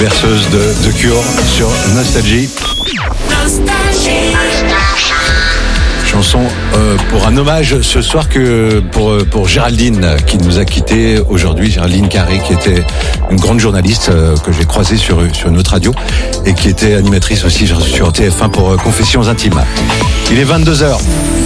berceuse de Cure sur Nostalgie. Chanson pour un hommage ce soir pour Géraldine qui nous a quittés aujourd'hui. Géraldine Carré qui était une grande journaliste que j'ai croisée sur une autre radio et qui était animatrice aussi sur TF1 pour Confessions Intimes. Il est 22h.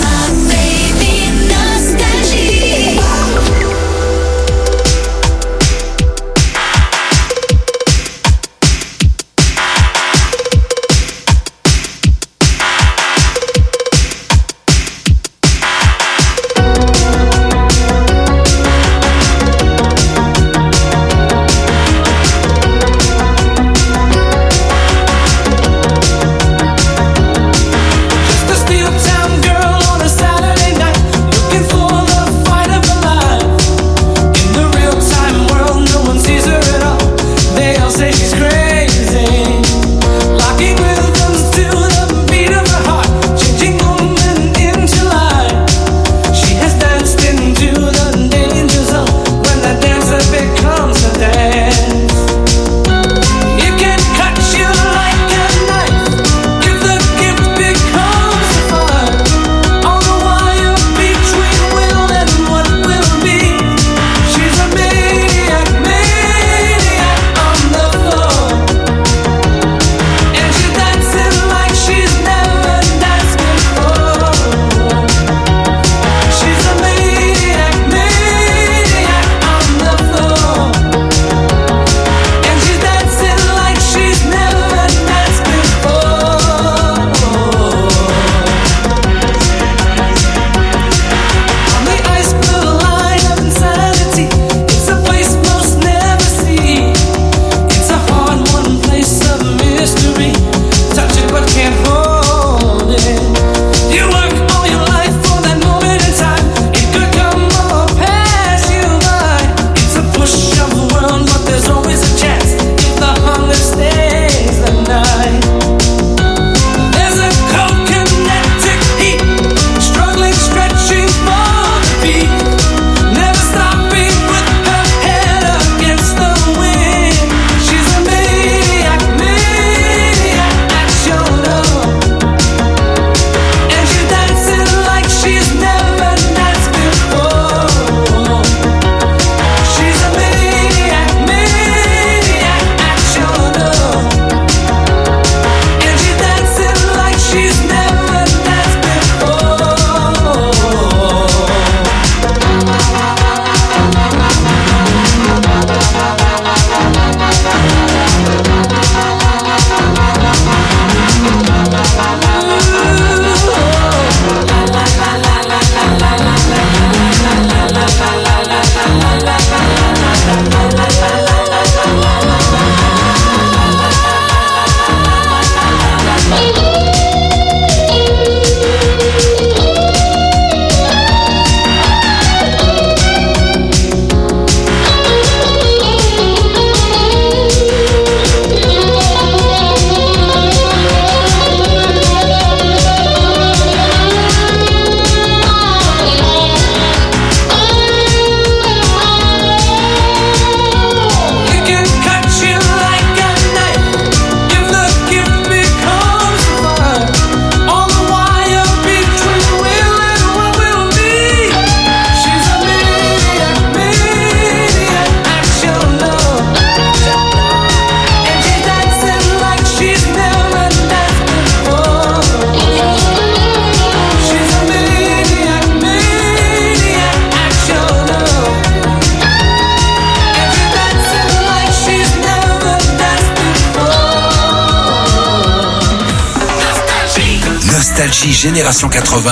Nostalgie Génération 80.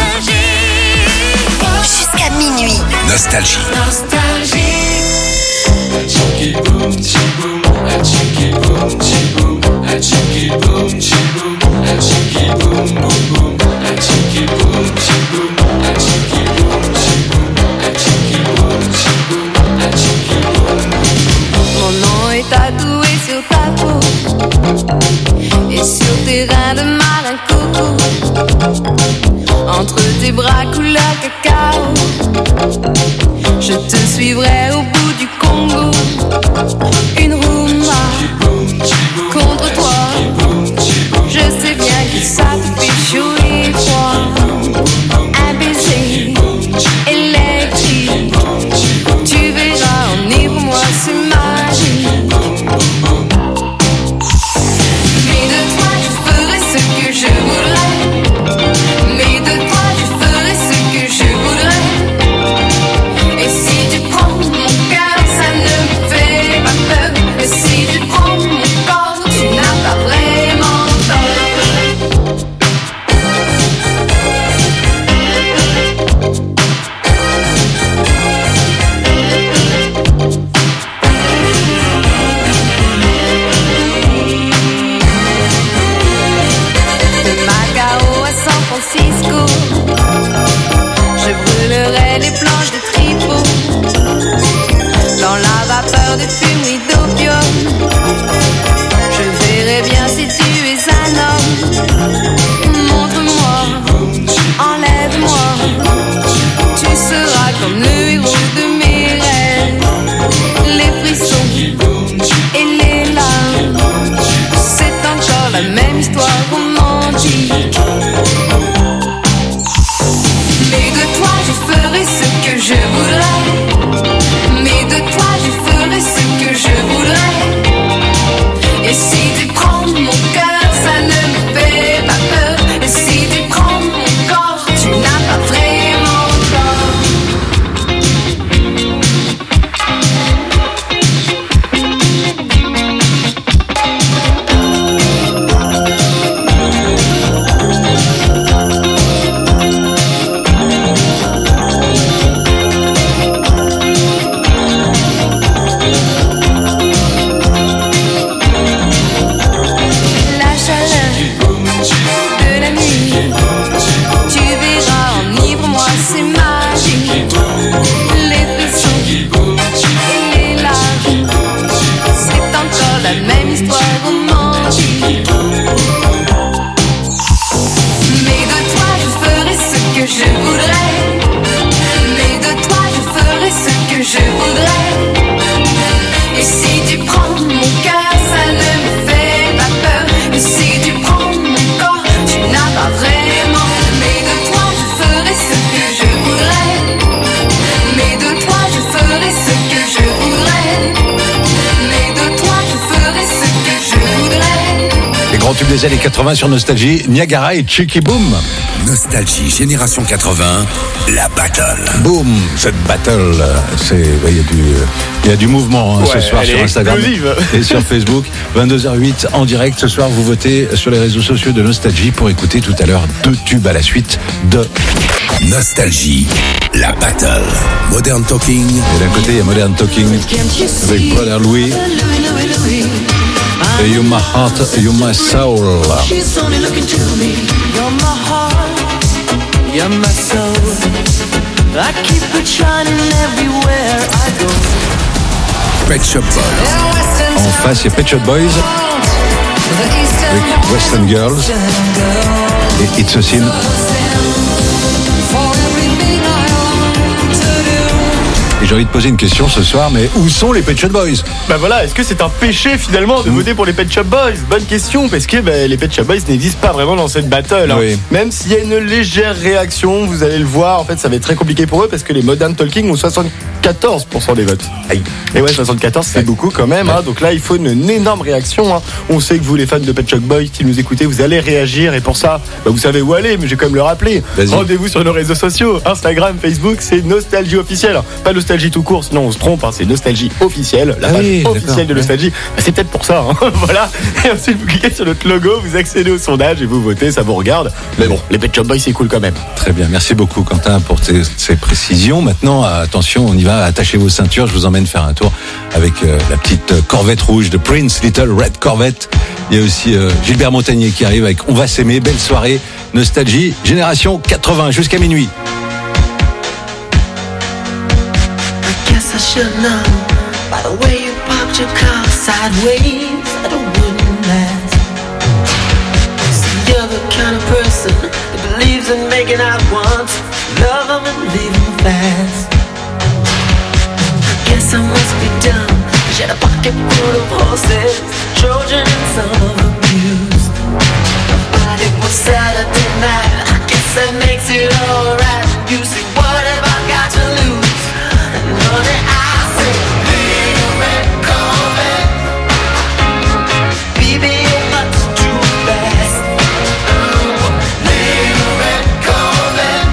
Jusqu'à minuit. Nostalgie. Mon nom est tatoué sur ta peau et sur tes reins de marin coco. Entre tes bras couleur cacao, je te suivrai au bout du Congo. Une rumba je voudrais. Mais de toi je ferai ce que je voudrais. Et si tu prends mon cœur, ça ne me fait pas peur. Et si tu prends mon corps, tu n'as pas vraiment. Mais de toi je ferai ce que je voudrais. Mais de toi je ferai ce que je voudrais. Mais de toi je ferai ce que je voudrais. Les grands tubes des années 80 sur Nostalgie, Niagara et Chicky Boom. Nostalgie Génération 80, la battle. Boom, cette battle, il y a du mouvement ce soir sur Instagram explosive. Et sur Facebook. 22h08 en direct. Ce soir, vous votez sur les réseaux sociaux de Nostalgie pour écouter tout à l'heure 2 tubes à la suite de Nostalgie, la battle. Modern Talking. Et d'un côté, il y a Modern Talking avec Paul et Louis. Et You My Heart, You My Soul. She's only looking to me. You're my heart, you're my soul. I keep it shining everywhere I go. Pet Shop Boys. En face, il y a Pet Shop Boys avec Western Girls et It's a Sin. Et j'ai envie de poser une question ce soir, mais où sont les Pet Shop Boys ? Bah voilà, est-ce que c'est un péché finalement de voter pour les Pet Shop Boys ? Bonne question, parce que les Pet Shop Boys n'existent pas vraiment dans cette battle. Oui. Même s'il y a une légère réaction, vous allez le voir, en fait ça va être très compliqué pour eux parce que les Modern Talking ont 74% des votes. Aïe. Et ouais, 74 c'est beaucoup quand même, hein. Donc là il faut une énorme réaction, hein. On sait que vous les fans de Pet Shop Boys qui nous écoutez, vous allez réagir et pour ça, vous savez où aller, mais je vais quand même le rappeler. Vas-y. Rendez-vous sur nos réseaux sociaux, Instagram, Facebook, c'est Nostalgie officielle. Pas Nostalgie tout court, sinon on se trompe, hein. C'est Nostalgie officielle, la page officielle de Nostalgie. Bah, c'est peut-être pour ça, hein. Voilà. Et ensuite vous cliquez sur notre logo, vous accédez au sondage et vous votez, ça vous regarde. Mais bon, les Pet Shop Boys c'est cool quand même. Très bien, merci beaucoup Quentin pour ces précisions. Maintenant, attention, on y va, attachez vos ceintures, je vous emmène faire un tour avec la petite Corvette rouge de Prince, Little Red Corvette. Il y a aussi Gilbert Montagnier qui arrive avec On va s'aimer, belle soirée, Nostalgie, Génération 80 jusqu'à minuit. I guess I should know by the way you parked your car sideways that it wouldn't last. See, you're the kind of person that believes in making out once, love them and leave them fast. I guess I must be dumb. She had a pocket full of horses, Trojan and some of them used. But it was Saturday night, I guess that makes it alright. You say, what have I got to lose? And honey, I say, little red Corvette, baby, you're much too fast. Little red Corvette,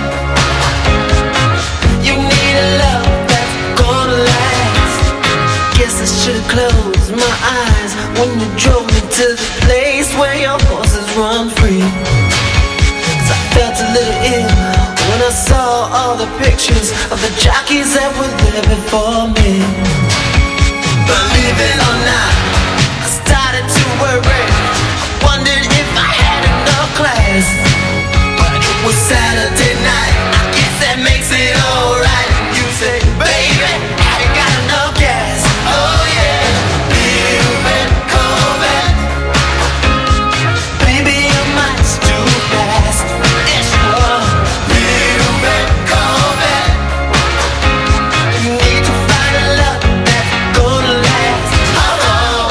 you need a love that's gonna last. Guess I should've closed my eyes when you drove me to the place where your horses run free. 'Cause I felt a little ill when I saw all the pictures of the jockeys that were there before me. Believe it or not, I started to worry. I wondered if I had enough class. But it was Saturday night, I guess that makes it alright. And you say, baby, I ain't got enough gas. Oh yeah, little red Corvette, baby, you're much too fast. Yes, you are. Little red Corvette, you need to find a love that's gonna last. Oh,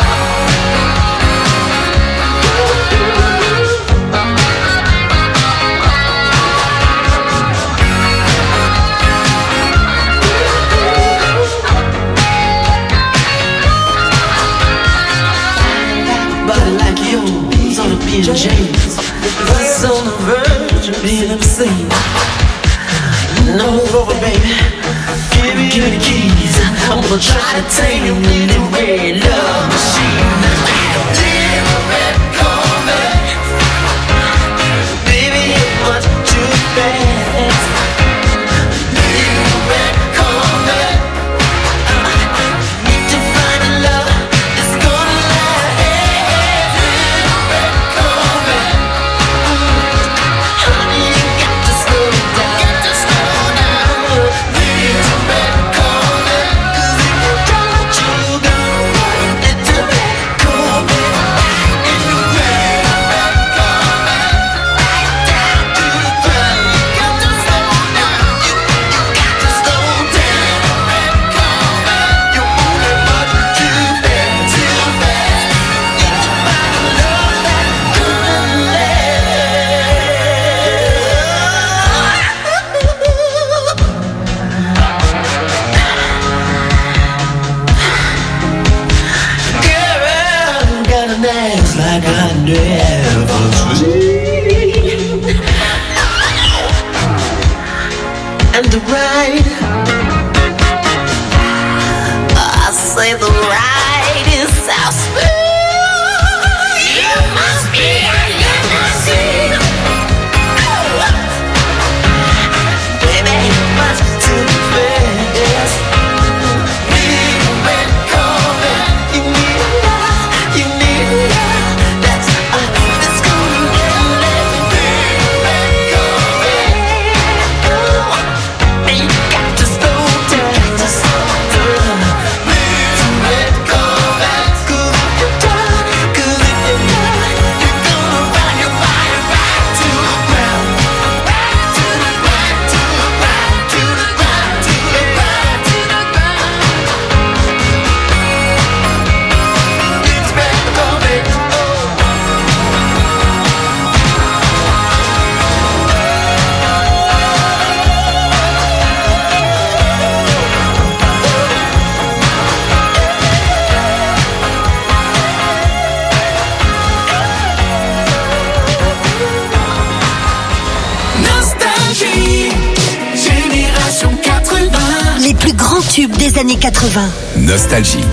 body like yours on a B&J's, was on the verge of being obscene. No over, baby. Give me the keys. I'm gonna try to tame your little red love machine. Little red Corvette, baby, you're much too fast. Little red Corvette, need to find a love that's gonna last. Little red Corvette, honey, you got to slow down. Little red Corvette, 'cause if you don't, you go. Little red and the ride. I say the ride is so smooth. You must be a limousine. Baby, much too fast. Red carpet, you need love, you need love. That's cool. Red carpet, you got to slow down. Red carpet, 'cause if you're done, you're gonna run your body right to the ground, right to the ground, to the ground, to the ground, to the ground, to the ground. It's red carpet, Nostalgie, génération 80. Les plus grands tubes des années 80. Nostalgie.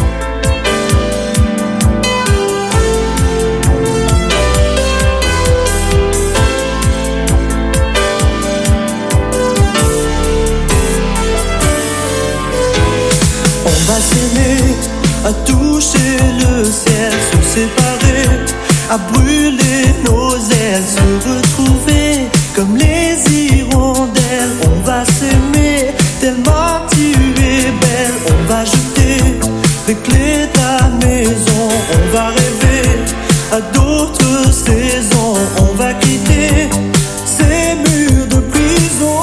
On va s'aimer, à toucher le ciel, se séparer, à brûler nos ailes, se retrouver comme les hirondelles. On va s'aimer, tellement tu es belle. On va jeter les clés de la maison. On va rêver à d'autres saisons. On va quitter ces murs de prison.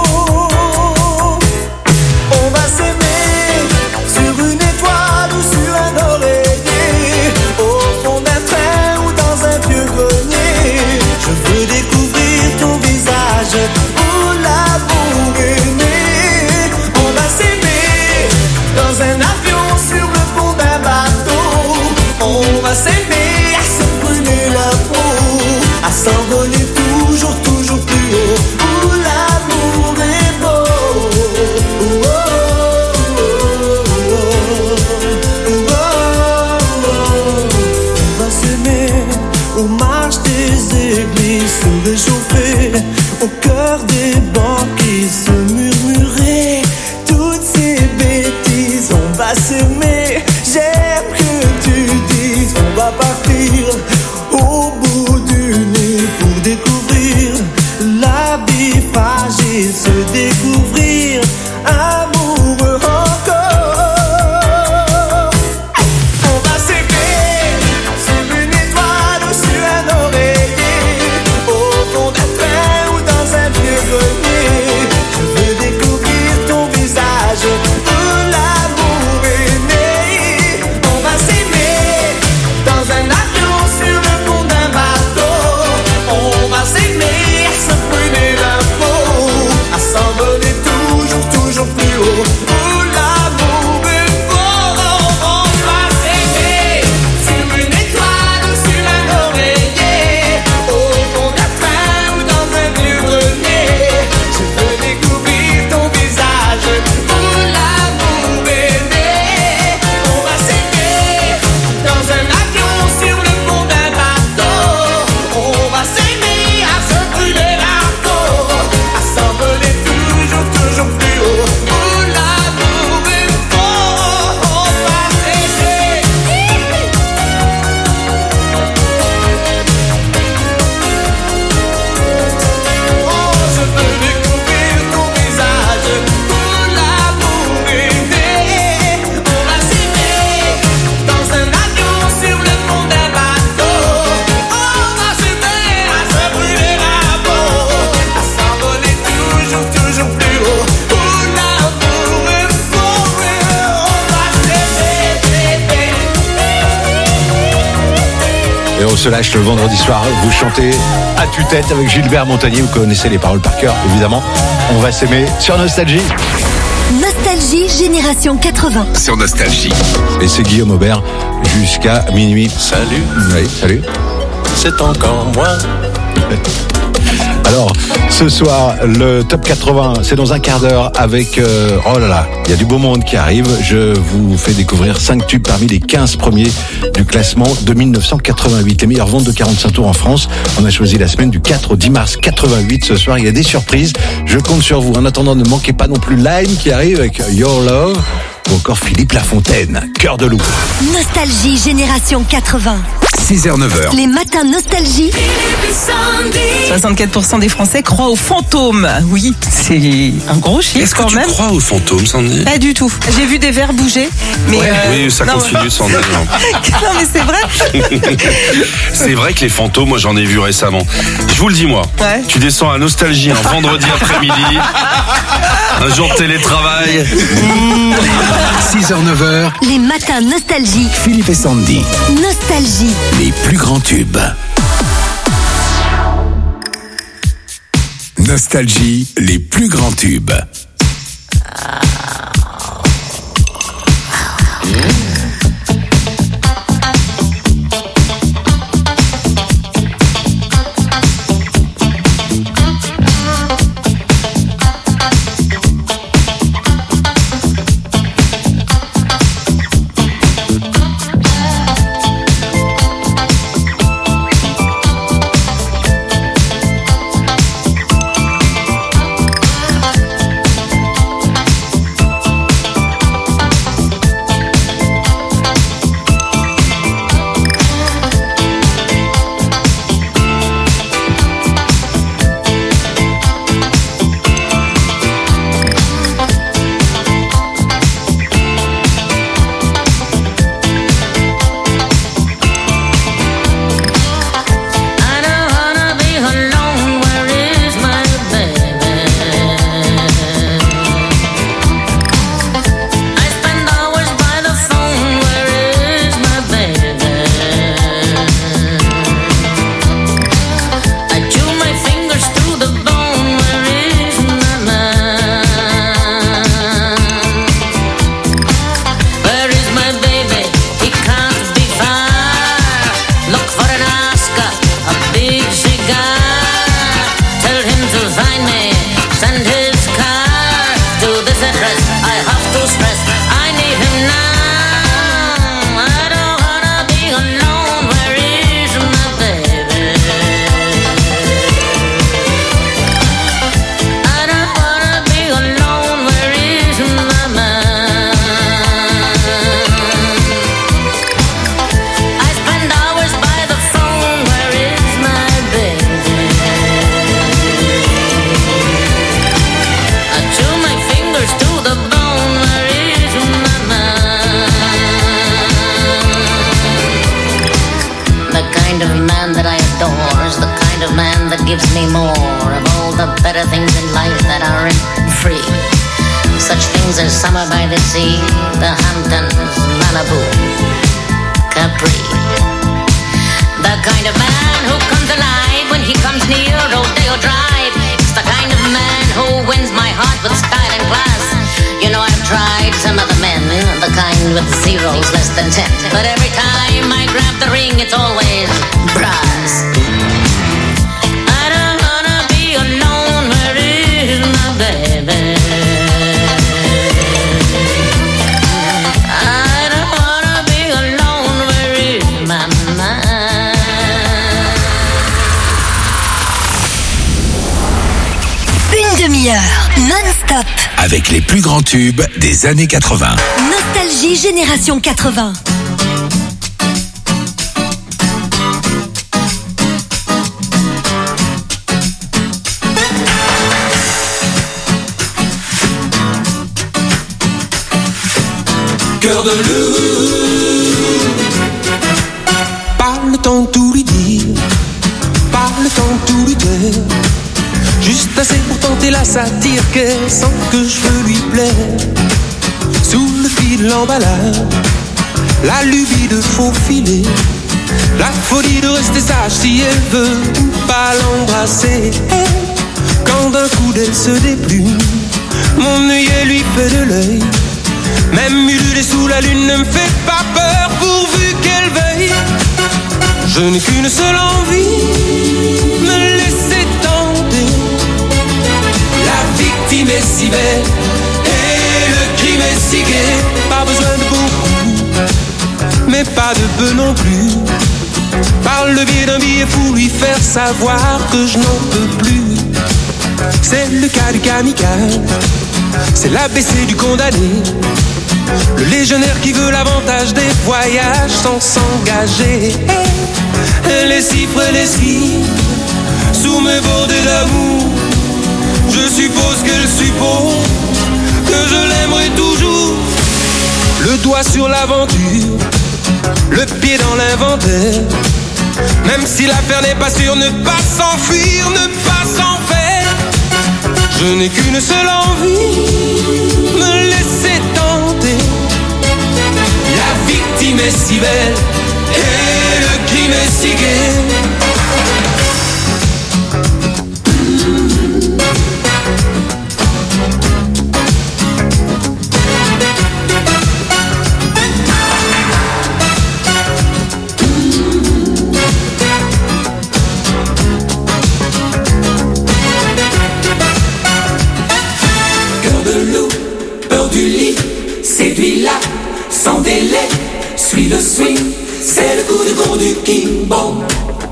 On va s'aimer sur une étoile ou sur un oreiller, au fond d'un train ou dans un vieux grenier. Je veux découvrir ton visage où l'amour est né. On va s'aimer dans un avion sur le pont d'un bateau. On va s'aimer à se brûler la peau, à s'envoler toujours, toujours plus haut, où l'amour est beau. On va s'aimer aux marches des églises, se réchauffer au cœur des banquises, se murmurer toutes ces bêtises. On va s'aimer, j'aime que tu dises. On va partir au bout du nez pour découvrir la vie fragile, se découvrir amoureux encore. On va s'aimer sur une étoile ou sur un oreiller, au fond d'un train ou dans un vieux grenier. Je veux découvrir ton visage où l'amour est né. On va s'aimer dans un avion sur le pont d'un bateau. On va s'aimer à se brûler la peau, à s'envoler toujours, toujours plus haut, où l'amour est beau. On va s'aimer sur une étoile ou sur un oreiller, au fond d'un train ou dans un vieux grenier. Je veux découvrir ton visage où l'amour est né. On va s'aimer dans un avion sur le pont d'un bateau. On va s'aimer à se brûler la peau, à s'envoler toujours, toujours plus haut, où l'amour est beau. On va s'aimer. Oh, je veux découvrir ton visage où l'amour est né. On va s'aimer dans un avion sur le pont d'un bateau. On va s'aimer à se brûler la peau, à s'envoler toujours, toujours plus haut, où l'amour est beau. On va s'aimer. Et on se lâche le vendredi soir. Vous chantez à tue-tête avec Gilbert Montagnier. Vous connaissez les paroles par cœur, évidemment. On va s'aimer sur Nostalgie. Nostalgie Génération 80. Sur Nostalgie. Et c'est Guillaume Aubert jusqu'à minuit. Salut, Oui, salut. c'est encore moi. Alors, ce soir, le top 80, c'est dans un quart d'heure avec... oh là là, il y a du beau monde qui arrive. Je vous fais découvrir 5 tubes parmi les 15 premiers du classement de 1988. Les meilleures ventes de 45 tours en France. On a choisi la semaine du 4 au 10 mars 88. Ce soir, il y a des surprises. Je compte sur vous. En attendant, ne manquez pas non plus Lime qui arrive avec Your Love. Ou encore Philippe Lafontaine, Cœur de loup. Nostalgie Génération 80. 6h-9h. Les matins Nostalgie. 64% des Français croient aux fantômes. Oui, c'est un gros chiffre Est-ce que quand tu même. crois aux fantômes, Sandy? Pas du tout. J'ai vu des verres bouger. Mais Oui, ça non, continue, Sandy. non, mais c'est vrai. C'est vrai que les fantômes, moi j'en ai vu récemment. Je vous le dis, moi. Ouais. Tu descends à Nostalgie un vendredi après-midi, un jour de télétravail. 6h-9h. Les matins Nostalgie. Philippe et Sandy. Nostalgie. Les plus grands tubes. Nostalgie, les plus grands tubes. gives me more of all the better things in life that aren't free. Such things as summer by the sea, the Hamptons, Malibu, Capri. The kind of man who comes alive when he comes near Rodeo Drive. It's the kind of man who wins my heart with style and class. You know I've tried some other men, the kind with zeros less than 10. But every time I grab the ring, it's always brass. I don't wanna be alone, where is my baby? I don't wanna be alone, where is my mind? Une demi-heure non-stop. Avec les plus grands tubes des années 80. Nostalgie Génération 80. Cœur de loup. Pas le temps de tout lui dire, pas le temps de tout lui dire. Juste assez pour tenter la satire qu'elle sent que je veux lui plaire. Sous le fil de l'emballage, la lubie de faufiler, la folie de rester sage si elle veut pas l'embrasser. Quand d'un coup d'elle se déplume, mon œillet lui fait de l'œil. Même ululer sous la lune ne me fait pas peur pourvu qu'elle veuille. Je n'ai qu'une seule envie, me laisser tenter victime est si belle et le crime est si gai. Pas besoin de beaucoup, mais pas de peu non plus. Par le biais d'un billet fou, lui faire savoir que je n'en peux plus. C'est le cas du kamikaze, c'est l'ABC du condamné, le légionnaire qui veut l'avantage des voyages sans s'engager. Les cifres et les skis sous mes bordées d'amour, je suppose qu'elle suppose que je l'aimerai toujours. Le doigt sur l'aventure, le pied dans l'inventaire. Même si l'affaire n'est pas sûre, ne pas s'enfuir, ne pas s'en faire. Je n'ai qu'une seule envie, me laisser tenter. La victime est si belle et le crime est si gai. Séduis-la sans délai, suis le swing, c'est le coup de gong du King Bong.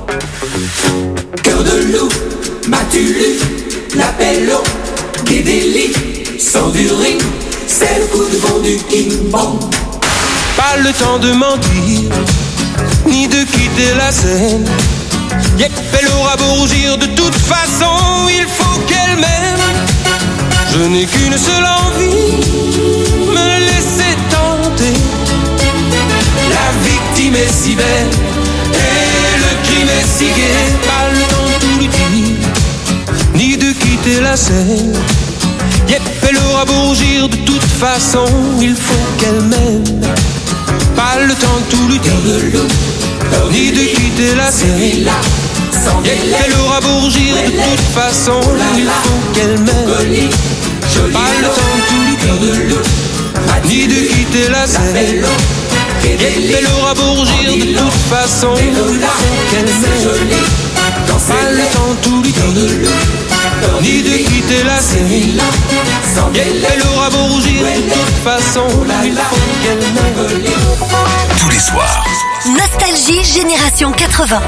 Cœur de loup, m'as-tu lu l'appel au quai des lits, sans du ring, c'est le coup de gong du King Bong. Pas le temps de mentir, ni de quitter la scène. Yep, elle aura beau rougir, de toute façon, il faut qu'elle m'aime. Je n'ai qu'une seule envie, me laisser tenter. La victime est si belle et le crime est si gai. Pas le temps de tout lui dire, ni de quitter la scène. Yep, elle aura beau rougir, de toute façon, il faut qu'elle m'aime. Pas le temps de tout lui dire, ni de quitter la scène. Yep, elle aura beau rougir, de toute façon, il faut qu'elle m'aime. Pas le temps de tout lui dire, ni de quitter la scène. Elle aura beau rougir, de toute façon, il faut qu'elle m'aime. Pas le temps de tout lui dire, ni de quitter la scène. Elle aura beau rougir, de toute façon, il faut qu'elle m'aime. Tous les soirs, Nostalgie Génération 80.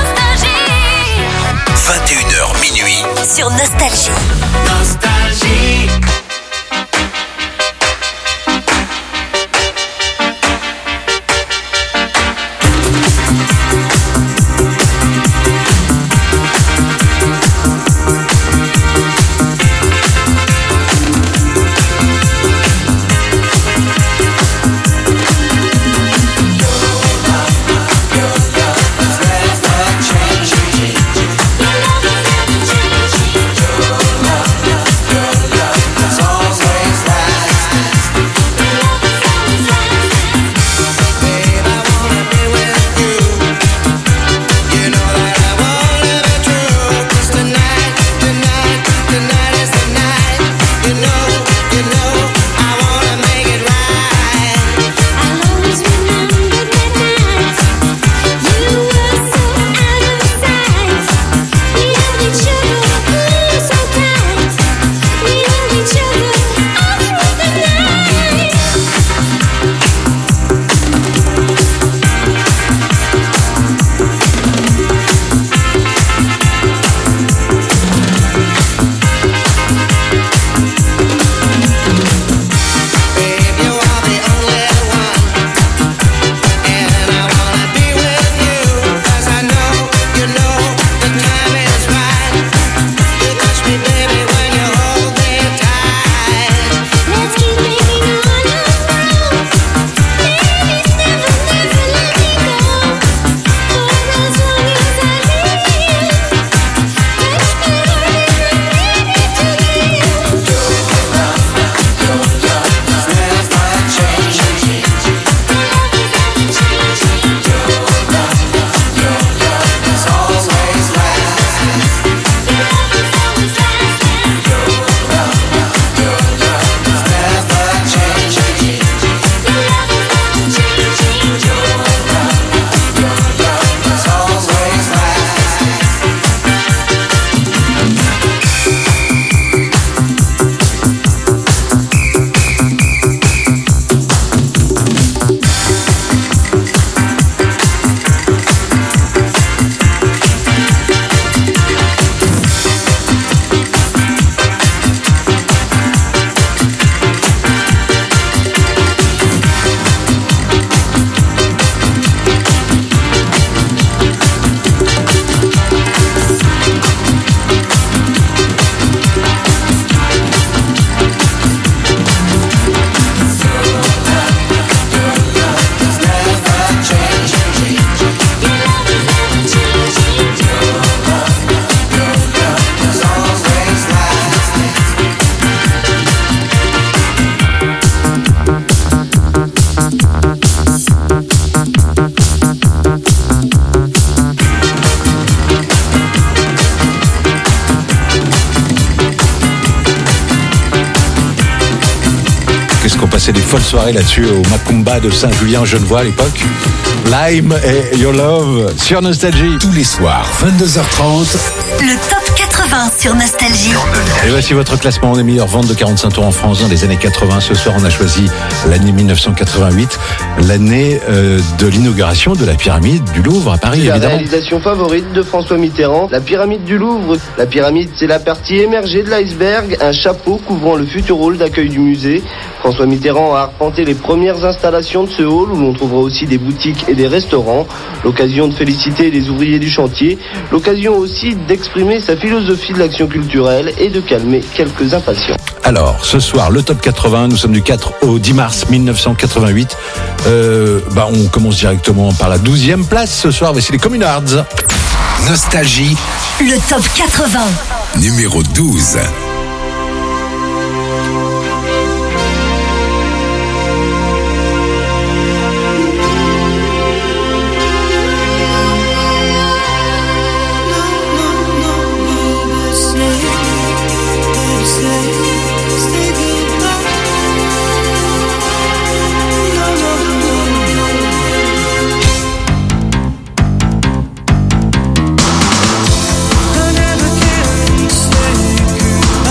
21h minuit, Sur Nostalgie. Nostalgie. qu'est-ce qu'on passait des folles soirées là-dessus au Macumba de Saint-Julien-Genevois à l'époque. Lime et Your Love sur Nostalgie. Tous les soirs, 22h30. Le top 80 sur Nostalgie. Et voici votre classement des meilleures ventes de 45 tours en France dans les années 80. Ce soir, on a choisi l'année 1988, l'année de l'inauguration de la pyramide du Louvre à Paris, La évidemment. réalisation favorite de François Mitterrand, la pyramide du Louvre. La pyramide, c'est la partie émergée de l'iceberg, un chapeau couvrant le futur hall d'accueil du musée. François Mitterrand a arpenté les premières installations de ce hall où l'on trouvera aussi des boutiques et des restaurants. L'occasion de féliciter les ouvriers du chantier, l'occasion aussi d'exprimer sa philosophie de l'action culturelle et de calmer quelques impatients. Alors, ce soir, le top 80, nous sommes du 4 au 10 mars 1988. On commence directement par la 12e place ce soir, voici les Communards. Nostalgie, Le top 80. numéro 12. I never can say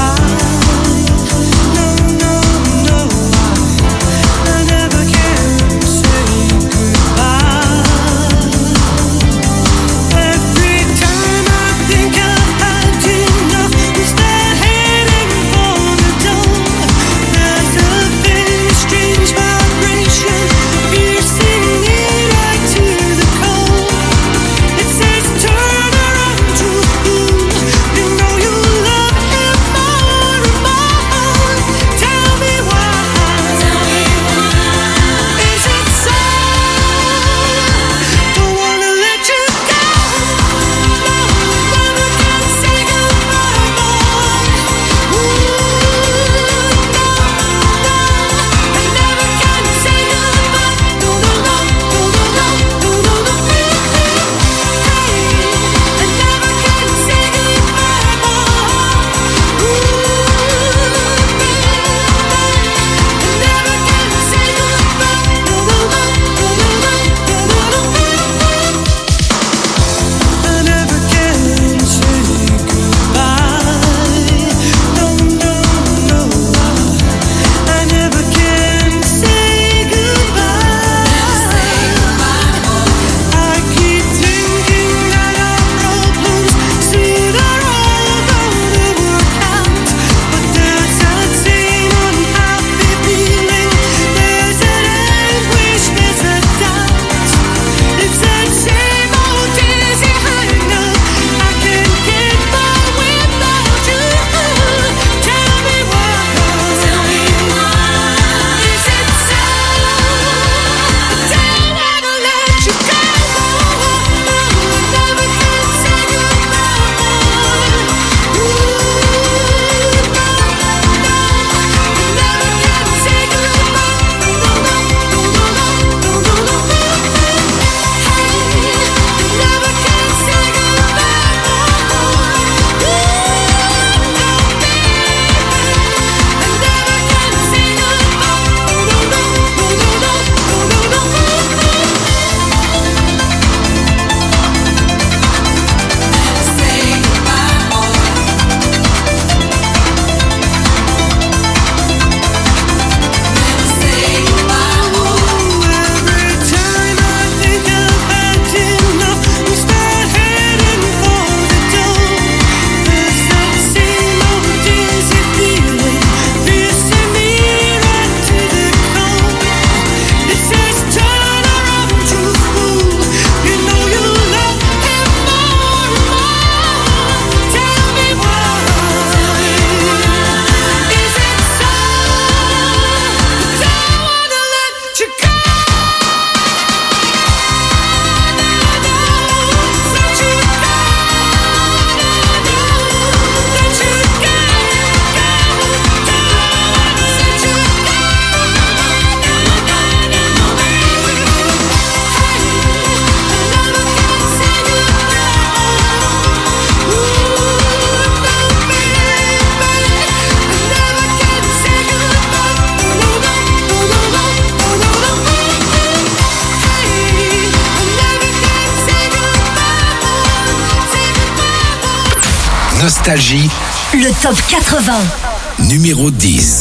Nostalgie, Le top 80. numéro 10.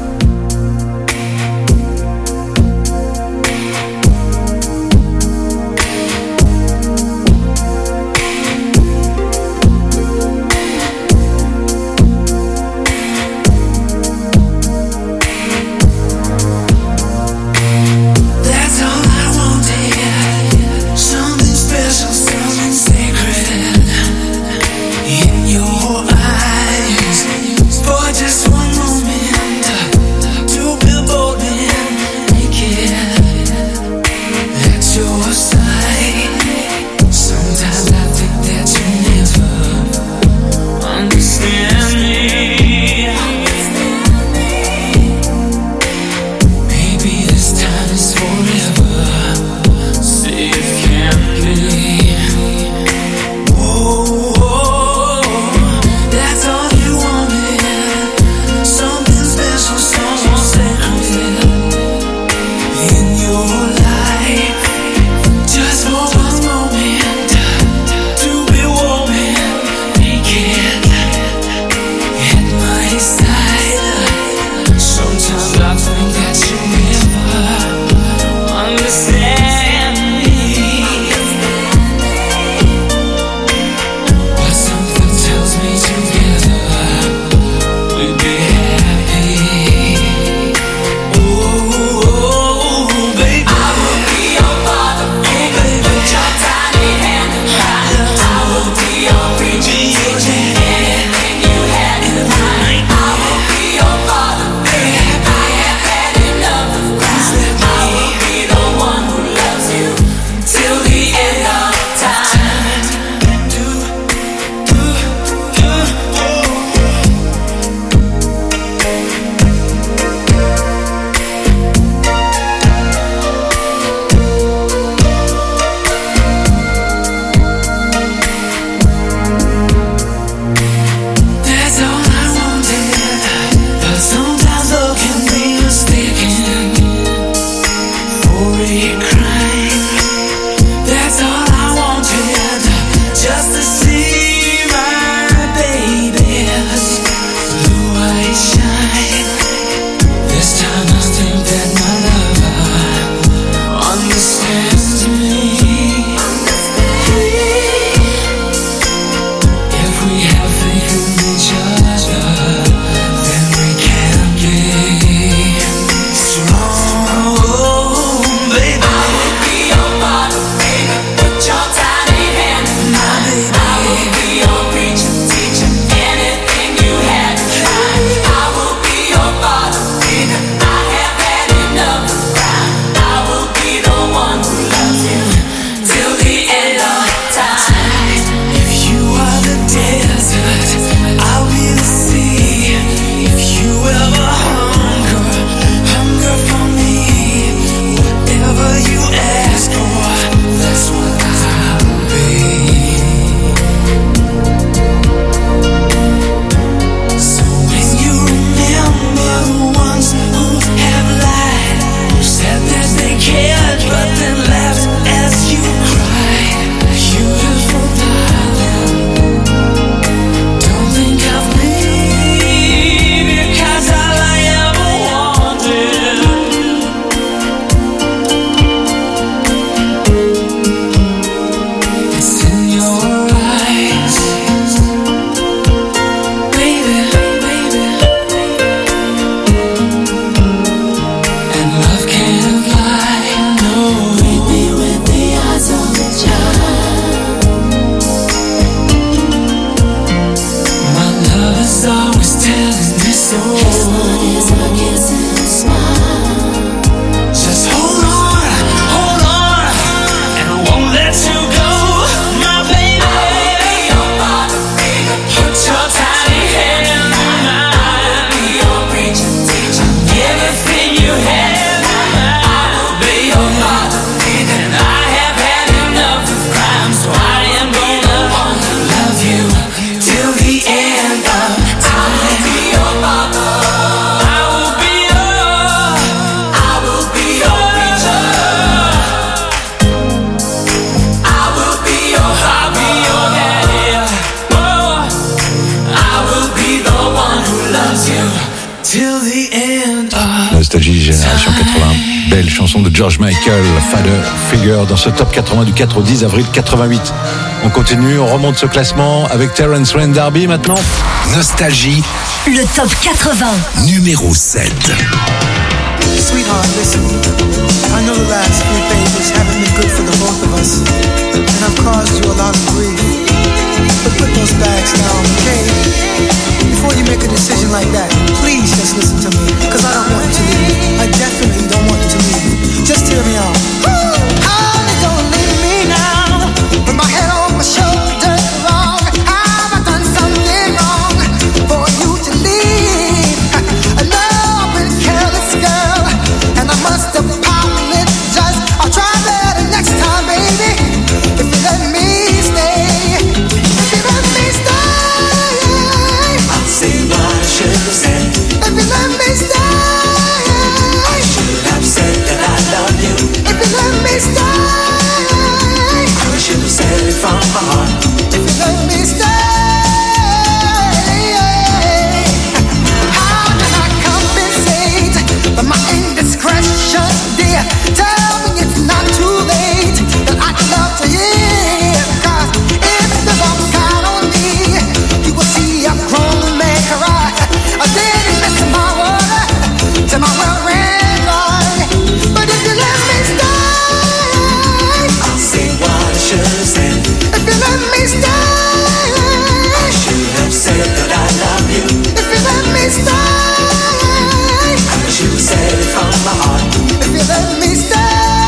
That's all I wanted. Something special, something sacred in your eyes. For just one moment, to be bold and naked at your side. Sometimes I think that you never understand me. Maybe this time is forever. See it can be. Whoa, that's all you wanted. Something special, something sacred in your life. Just for one moment, to be warm and naked at my side. Sometimes I think that you never understand me, but something tells me together we'd be happy. Oh, baby, I will be your father, baby. Put your tiny hand in mine. I will be your preacher, teaching anything you had in mind. I will be your father, baby. I have had enough of crying. I will be the one who loves you till the end of time. That's all I wanted, but sometimes love can be mistaken for a crime. That's all I wanted, just to see my baby's blue eyes shine. This time I think that my lover understands me. If we have faith in each other, then we can be strong, baby. I will be your father, baby. Put your tiny hand in mine. I will be your preacher, teacher, anything you had to try. I will be your father, baby. I have had enough of crime. I will be the one who loves you till the end of time. If you are the desert, I'll be the sea. If you ever hunger for me, whatever you ask for, that's what I'll be. So when you remember the ones who have lied, who said that they cared but then laughed as you cried, beautiful darling, don't think of me, because all I ever wanted is in your eyes, baby, and love can't lie, no. Read me with the eyes of a child. My love is always telling me so. Kiss my kiss and a smile. Just hold on, and I won't let you go, my baby. I will be your father, baby. Put your tiny hand in mine. I will be your preacher, teacher, everything you have in mind. I will be your father, baby. And I have had enough of crime, so I am gonna love you till the end of time. I will be your father. I will be till the end of Nostalgie Génération 80. Belle chanson de George Michael, Father Figure, dans ce top 80 du 4 au 10 avril 88. On continue, on remonte ce classement avec Terence Ryan D'Arby maintenant. Nostalgie. Le top 80. Numéro 7. Sweetheart, listen. I know the last few pages haven't been good for the both of us, and I've caused you a lot of grief. But put those bags down, okay? Before you make a decision like that, please just listen to me, cause I don't want you to leave. I definitely don't want you to leave. Just hear me out. Honey, don't leave me now. Put my head on my shoulder, wrong. Have I done something wrong for you to leave? I know I've been careless, girl, and I must apologize. I'll try better next time, baby. If you let me stay, if you let me stay, I'll say what I should have said. If you let me stay, I should have said that I love you. If you let me stay, I should have said it from my heart. If you let me stay, how can I compensate for my indiscretion, dear? Tell me it's not too late, that I'd love to hear. Cause if the wrong count on me, you will see a grown man cry. I didn't miss my water till my well ran dry. But if you let me stay, I'll say what I should have said. If you let me stay, I should have said that I love you. If you let me stay, I should have said it from my heart. If you let me stay,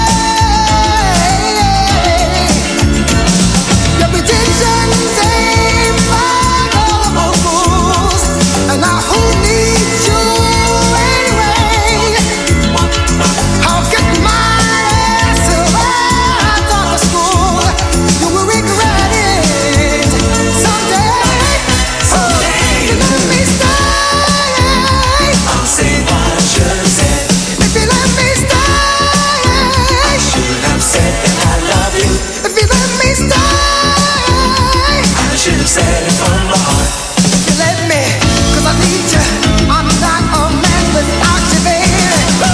your pretensions ain't fine, all of fools, and now who needs you anyway? I'll get my ass right off to school. You will regret it someday. Someday, if you let me stay, I'll say what I should have said. If you let me stay, I should have said that I love you. If you let me stay, I should have said it from my heart. If you let me, cause I need you. I'm not a man without you, baby.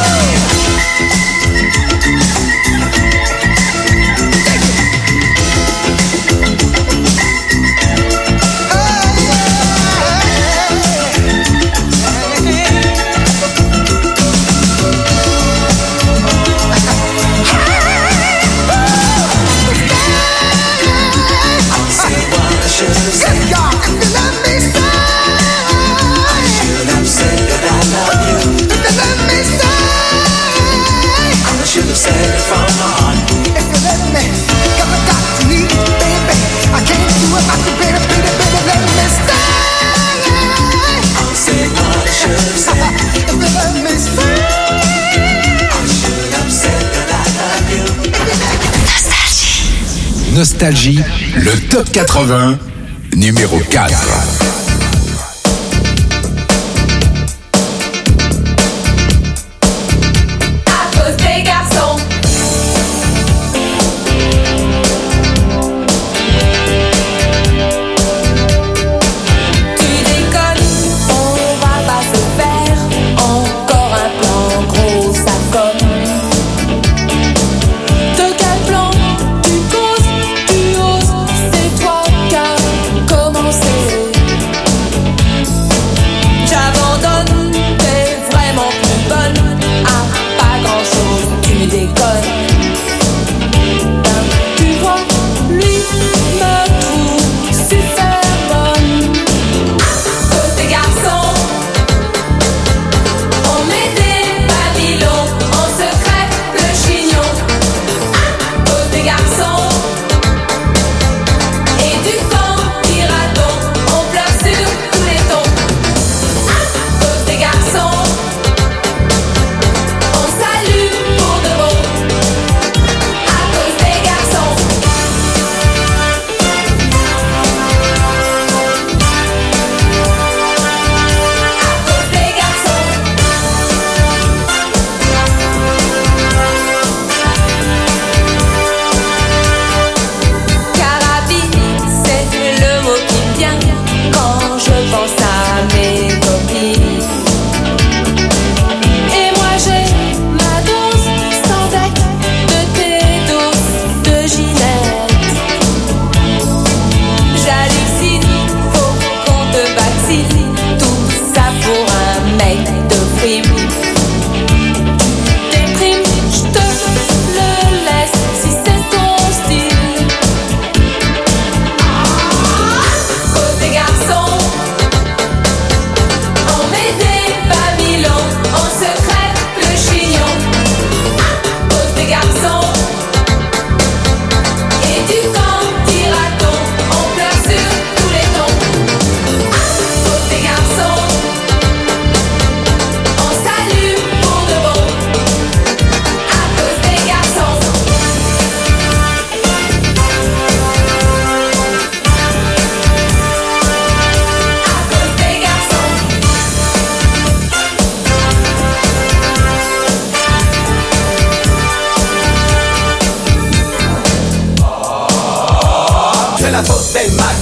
I'll say what I should have said. If you let me stay, I should have said that I love you. If you let me stay, I should have said it from my heart. If you let me, cause I got to leave, baby. I can't do it without you, baby, baby, baby, let me stay. I'll say what I should have said. If you let me stay, I should have said that I love you. Nostalgie. Le top 80. Numéro 4. À cause des garçons. Tu déconnes, on va pas se faire encore un plan gros, ça comme. De quel plan tu causes, tu oses, c'est toi qui as commencé.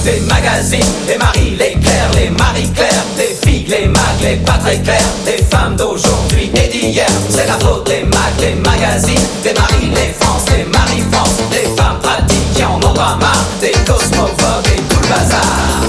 les magazines, les Marie, les Claire, les Marie-Claire, les filles, les mags, les pas très clairs, les femmes d'aujourd'hui et d'hier. C'est la faute des mags, les magazines, les Marie, les France, les Marie-France, les femmes pratiques qui en ont pas marre, des cosmophobes et tout le bazar.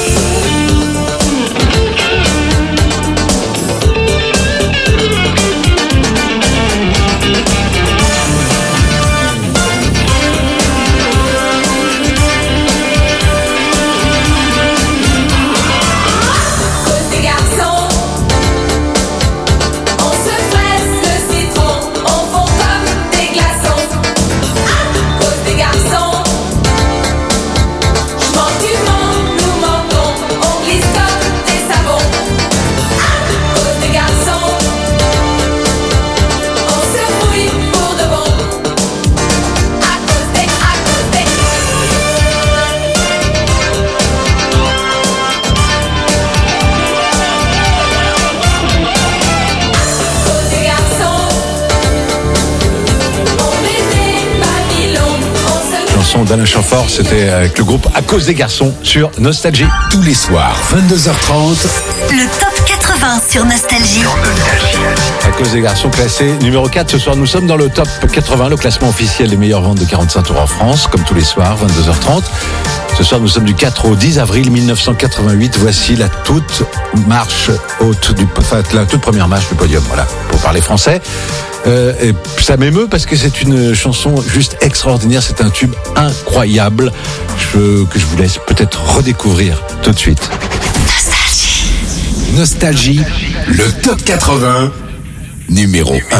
d'Alain Chamfort, c'était avec le groupe À cause des garçons sur Nostalgie. Tous les soirs, 22h30. Le top 80 sur Nostalgie. À cause des garçons, classé numéro 4. Ce soir, nous sommes dans le top 80, le classement officiel des meilleures ventes de 45 tours en France, comme tous les soirs, 22h30. Ce soir, nous sommes du 4 au 10 avril 1988. Voici la toute première marche du podium, voilà, pour parler français. Et ça m'émeut parce que c'est une chanson juste extraordinaire. C'est un tube incroyable que je vous laisse peut-être redécouvrir tout de suite. Nostalgie, le top 80, numéro 1.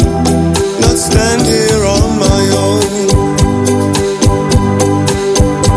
Stand here on my own.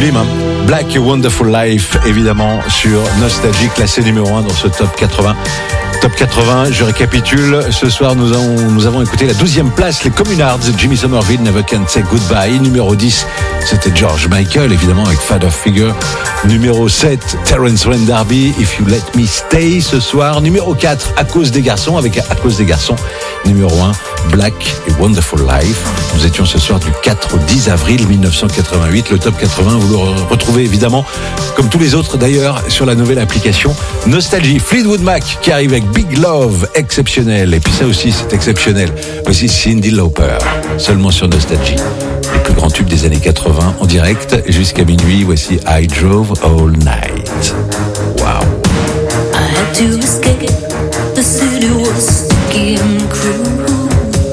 sublime, hein. Black Wonderful Life, évidemment, sur Nostalgie, classé numéro 1 dans ce top 80. Top 80, je récapitule. Ce soir, nous avons écouté la 12e place, les Communards, Jimmy Somerville, Never Can Say Goodbye. Numéro 10, c'était George Michael, évidemment, avec Father Figure. Numéro 7, Terence Trent D'Arby, If You Let Me Stay, ce soir. Numéro 4, À cause des garçons, avec À cause des garçons. Numéro 1, Black et Wonderful Life. Nous étions ce soir du 4 au 10 avril 1988. Le top 80, vous le retrouvez évidemment, comme tous les autres d'ailleurs, sur la nouvelle application Nostalgie. Fleetwood Mac qui arrive avec Big Love, exceptionnel. Et puis ça aussi, c'est exceptionnel. Voici Cyndi Lauper, seulement sur Nostalgie. Les plus grands tubes des années 80 en direct jusqu'à minuit. Voici I Drove All Night. Wow. I had to escape. The city was sticky and cruel.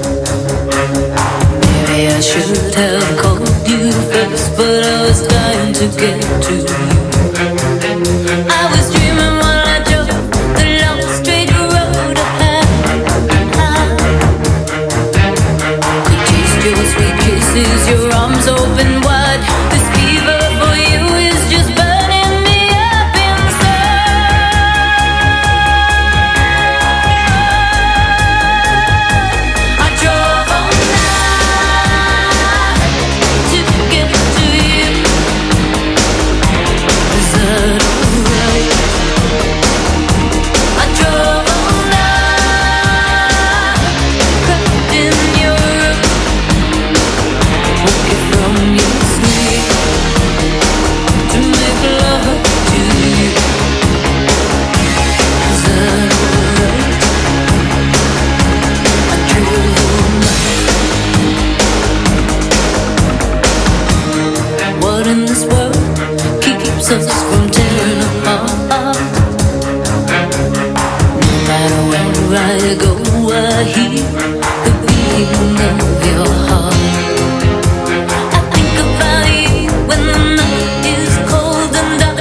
Maybe I should have called you first, but I was dying to get to you. I was dreaming while I drove the long straight road ahead. Could taste your sweet kisses, your arms open wide. This fever for you is just burning me up inside. I drove all night to get to you. Is that alright? I drove all night, crept in your room, woke you from your sleep to make love to you. Is that alright? I drove all night. What in this world keeps us from tearing apart? No matter where I go, I hear the beating of your heart. I think about you when the night is cold and dark.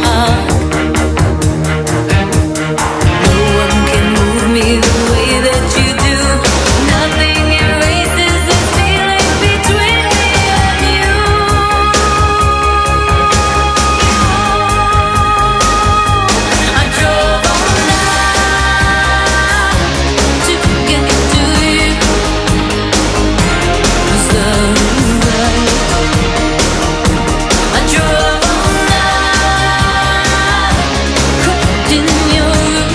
No one can move me the way that you do. Nothing erases this feeling between me and you. I drove all night to get to you. Is that alright? I drove all night, crept in your room,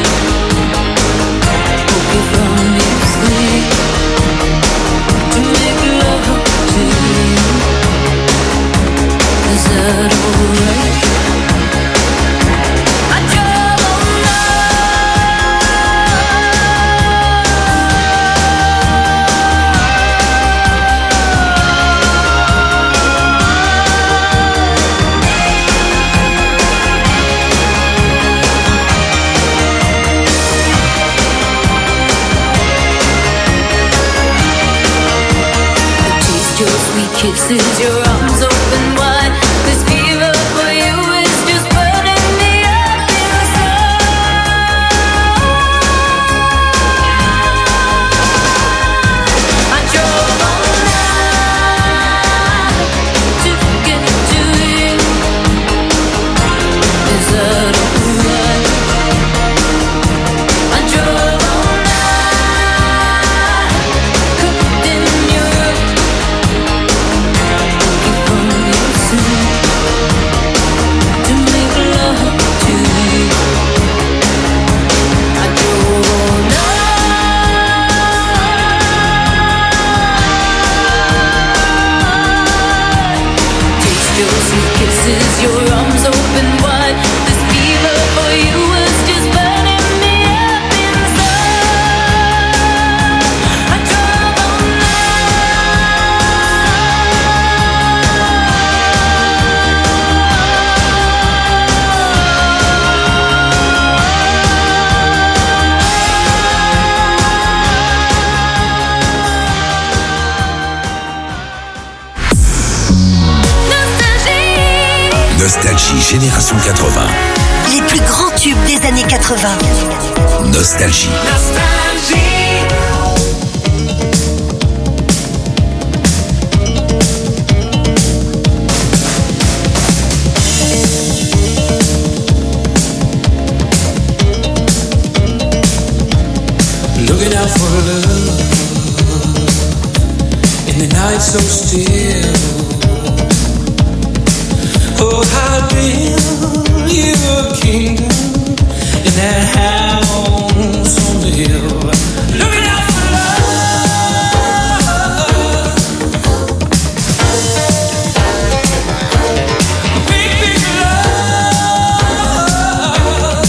woke you from your sleep to make love to you. Is that alright? I drove all taste your sweet kisses, your arms open wide. This fever for you is just burning me up inside. I drove all night to get to you. Is that alright? I drove all night, crept in your room, woke you from your sleep to make love to you. I drove all night. Taste your sweet kisses, your arms open wide. This fever for you was just burning me up inside. I drove all Nostalgie Génération 80. Les plus grands tubes des années 80. Nostalgie. kingdom in that house on the hill. Looking out for love, big, big love.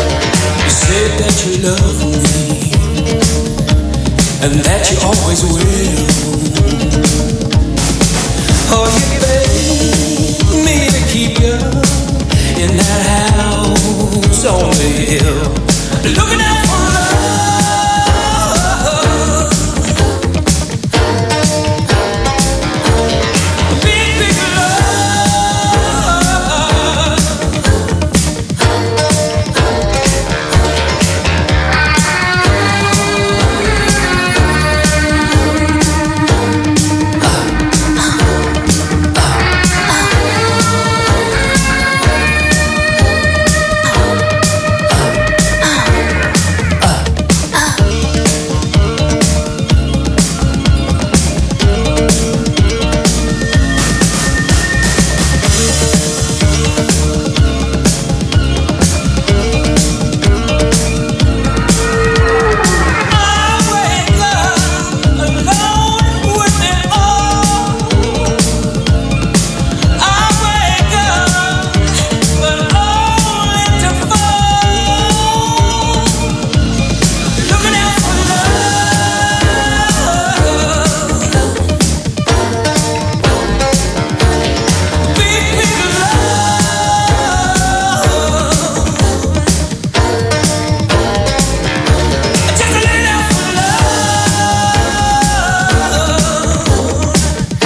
You said that you love me and that you always will.